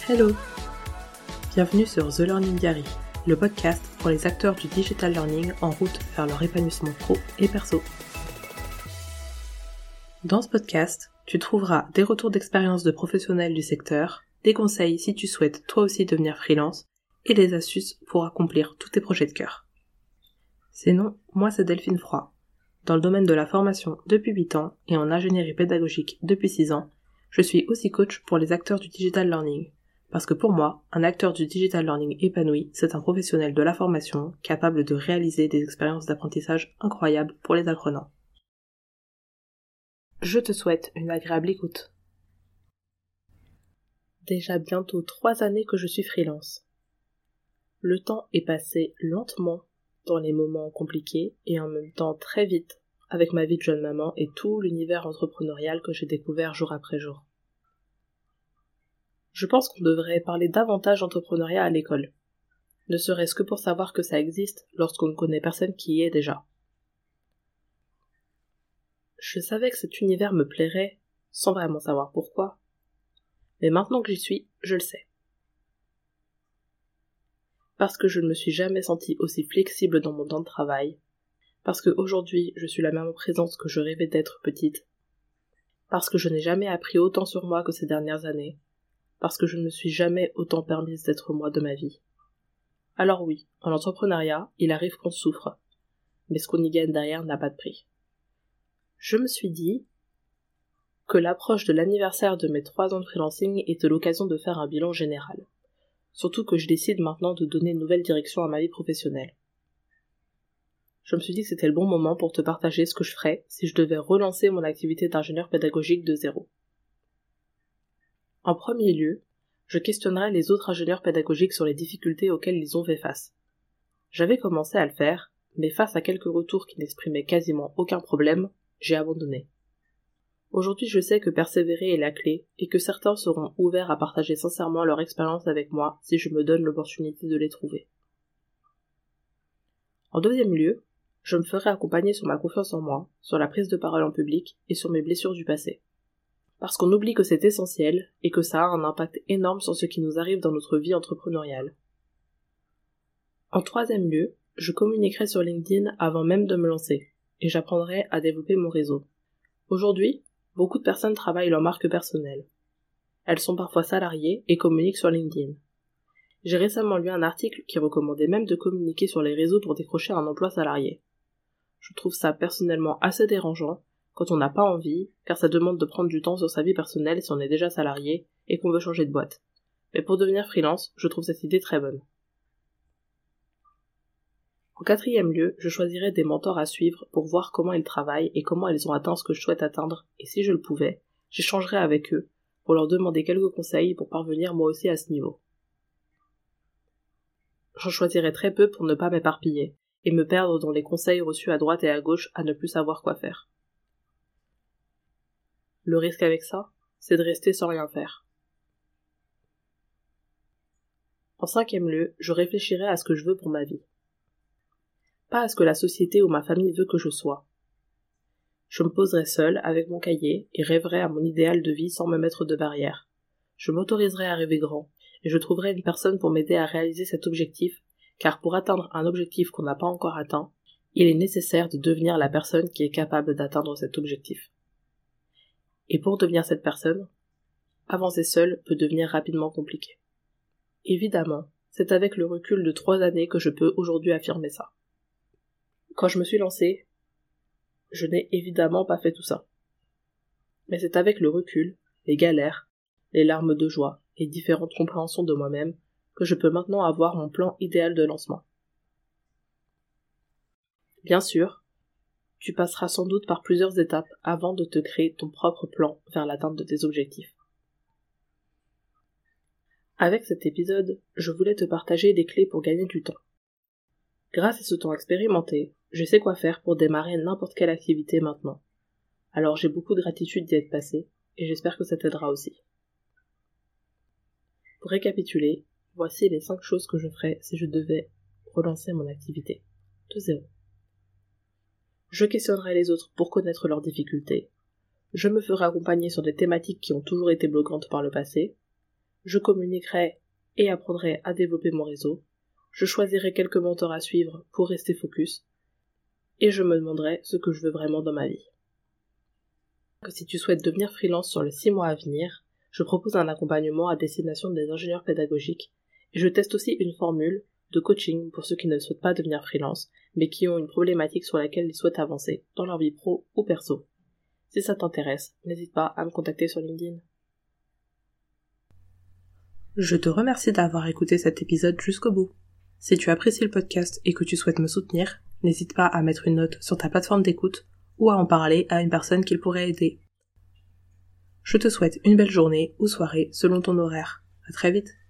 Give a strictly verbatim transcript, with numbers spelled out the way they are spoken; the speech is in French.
Hello! Bienvenue sur The Learning Diary, le podcast pour les acteurs du digital learning en route vers leur épanouissement pro et perso. Dans ce podcast, tu trouveras des retours d'expérience de professionnels du secteur, des conseils si tu souhaites toi aussi devenir freelance et des astuces pour accomplir tous tes projets de cœur. Sinon, moi c'est Delphine Froid. Dans le domaine de la formation depuis huit ans et en ingénierie pédagogique depuis six ans, je suis aussi coach pour les acteurs du digital learning. Parce que pour moi, un acteur du digital learning épanoui, c'est un professionnel de la formation capable de réaliser des expériences d'apprentissage incroyables pour les apprenants. Je te souhaite une agréable écoute. Déjà bientôt trois années que je suis freelance. Le temps est passé lentement dans les moments compliqués et en même temps très vite avec ma vie de jeune maman et tout l'univers entrepreneurial que j'ai découvert jour après jour. Je pense qu'on devrait parler davantage d'entrepreneuriat à l'école, ne serait-ce que pour savoir que ça existe lorsqu'on ne connaît personne qui y est déjà. Je savais que cet univers me plairait, sans vraiment savoir pourquoi, mais maintenant que j'y suis, je le sais. Parce que je ne me suis jamais sentie aussi flexible dans mon temps de travail, parce qu'aujourd'hui je suis la maman présente que je rêvais d'être petite, parce que je n'ai jamais appris autant sur moi que ces dernières années, parce que je ne me suis jamais autant permise d'être moi de ma vie. Alors oui, en entrepreneuriat, il arrive qu'on souffre, mais ce qu'on y gagne derrière n'a pas de prix. Je me suis dit que l'approche de l'anniversaire de mes trois ans de freelancing était l'occasion de faire un bilan général, surtout que je décide maintenant de donner une nouvelle direction à ma vie professionnelle. Je me suis dit que c'était le bon moment pour te partager ce que je ferais si je devais relancer mon activité d'ingénieur pédagogique de zéro. En premier lieu, je questionnerai les autres ingénieurs pédagogiques sur les difficultés auxquelles ils ont fait face. J'avais commencé à le faire, mais face à quelques retours qui n'exprimaient quasiment aucun problème, j'ai abandonné. Aujourd'hui, je sais que persévérer est la clé et que certains seront ouverts à partager sincèrement leur expérience avec moi si je me donne l'opportunité de les trouver. En deuxième lieu, je me ferai accompagner sur ma confiance en moi, sur la prise de parole en public et sur mes blessures du passé. Parce qu'on oublie que c'est essentiel et que ça a un impact énorme sur ce qui nous arrive dans notre vie entrepreneuriale. En troisième lieu, je communiquerai sur LinkedIn avant même de me lancer, et j'apprendrai à développer mon réseau. Aujourd'hui, beaucoup de personnes travaillent leur marque personnelle. Elles sont parfois salariées et communiquent sur LinkedIn. J'ai récemment lu un article qui recommandait même de communiquer sur les réseaux pour décrocher un emploi salarié. Je trouve ça personnellement assez dérangeant, quand on n'a pas envie, car ça demande de prendre du temps sur sa vie personnelle si on est déjà salarié et qu'on veut changer de boîte. Mais pour devenir freelance, je trouve cette idée très bonne. En quatrième lieu, je choisirai des mentors à suivre pour voir comment ils travaillent et comment ils ont atteint ce que je souhaite atteindre, et si je le pouvais, j'échangerai avec eux pour leur demander quelques conseils pour parvenir moi aussi à ce niveau. J'en choisirai très peu pour ne pas m'éparpiller et me perdre dans les conseils reçus à droite et à gauche à ne plus savoir quoi faire. Le risque avec ça, c'est de rester sans rien faire. En cinquième lieu, je réfléchirai à ce que je veux pour ma vie. Pas à ce que la société ou ma famille veut que je sois. Je me poserai seule avec mon cahier et rêverai à mon idéal de vie sans me mettre de barrières. Je m'autoriserai à rêver grand et je trouverai une personne pour m'aider à réaliser cet objectif, car pour atteindre un objectif qu'on n'a pas encore atteint, il est nécessaire de devenir la personne qui est capable d'atteindre cet objectif. Et pour devenir cette personne, avancer seul peut devenir rapidement compliqué. Évidemment, c'est avec le recul de trois années que je peux aujourd'hui affirmer ça. Quand je me suis lancée, je n'ai évidemment pas fait tout ça. Mais c'est avec le recul, les galères, les larmes de joie et différentes compréhensions de moi-même que je peux maintenant avoir mon plan idéal de lancement. Bien sûr, tu passeras sans doute par plusieurs étapes avant de te créer ton propre plan vers l'atteinte de tes objectifs. Avec cet épisode, je voulais te partager des clés pour gagner du temps. Grâce à ce temps expérimenté, je sais quoi faire pour démarrer n'importe quelle activité maintenant. Alors j'ai beaucoup de gratitude d'y être passé, et j'espère que ça t'aidera aussi. Pour récapituler, voici les cinq choses que je ferais si je devais relancer mon activité de zéro. Je questionnerai les autres pour connaître leurs difficultés. Je me ferai accompagner sur des thématiques qui ont toujours été bloquantes par le passé. je communiquerai et apprendrai à développer mon réseau, je choisirai quelques mentors à suivre pour rester focus, et je me demanderai ce que je veux vraiment dans ma vie. Si tu souhaites devenir freelance sur les six mois à venir, je propose un accompagnement à destination des ingénieurs pédagogiques, et je teste aussi une formule de coaching pour ceux qui ne souhaitent pas devenir freelance, mais qui ont une problématique sur laquelle ils souhaitent avancer dans leur vie pro ou perso. Si ça t'intéresse, n'hésite pas à me contacter sur LinkedIn. Je te remercie d'avoir écouté cet épisode jusqu'au bout. Si tu apprécies le podcast et que tu souhaites me soutenir, n'hésite pas à mettre une note sur ta plateforme d'écoute ou à en parler à une personne qui pourrait aider. Je te souhaite une belle journée ou soirée selon ton horaire. À très vite.